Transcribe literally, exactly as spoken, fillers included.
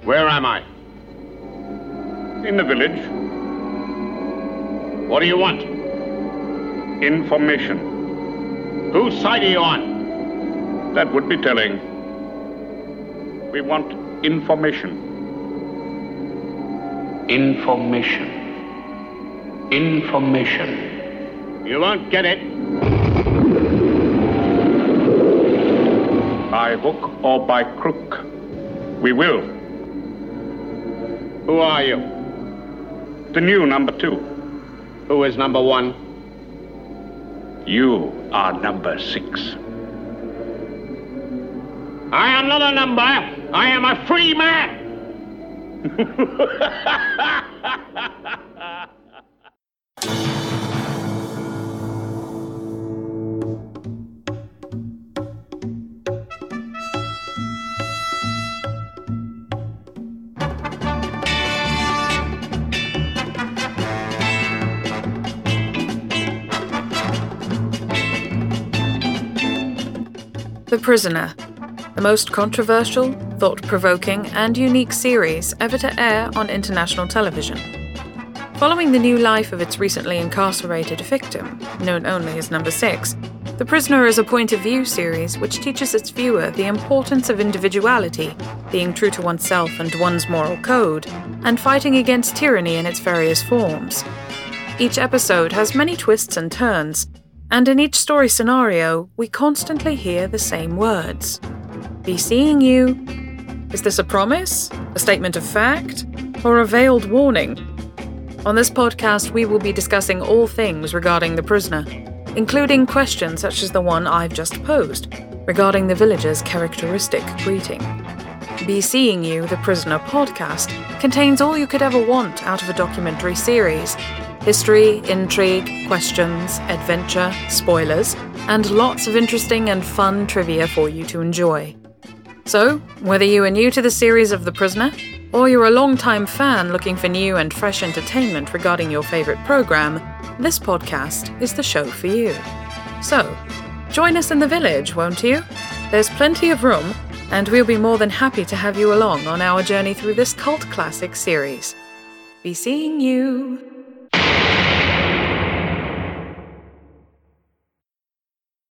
Where am I? In the village. What do you want? Information. Whose side are you on? That would be telling. We want information. Information. Information. You won't get it. By hook or by crook, we will. Who are you? The new number two. Who is number one? You are number six. I am not a number. I am a free man. The Prisoner, the most controversial, thought-provoking, and unique series ever to air on international television. Following the new life of its recently incarcerated victim, known only as Number Six, The Prisoner is a point-of-view series which teaches its viewer the importance of individuality, being true to oneself and one's moral code, and fighting against tyranny in its various forms. Each episode has many twists and turns, and in each story scenario, we constantly hear the same words. Be seeing you. Is this a promise? A statement of fact? Or a veiled warning? On this podcast, we will be discussing all things regarding The Prisoner, including questions such as the one I've just posed, regarding the villager's characteristic greeting. Be Seeing You, The Prisoner podcast contains all you could ever want out of a documentary series. History, intrigue, questions, adventure, spoilers, and lots of interesting and fun trivia for you to enjoy. So, whether you are new to the series of The Prisoner, or you're a long-time fan looking for new and fresh entertainment regarding your favorite program, this podcast is the show for you. So, join us in the village, won't you? There's plenty of room, and we'll be more than happy to have you along on our journey through this cult classic series. Be Seeing You.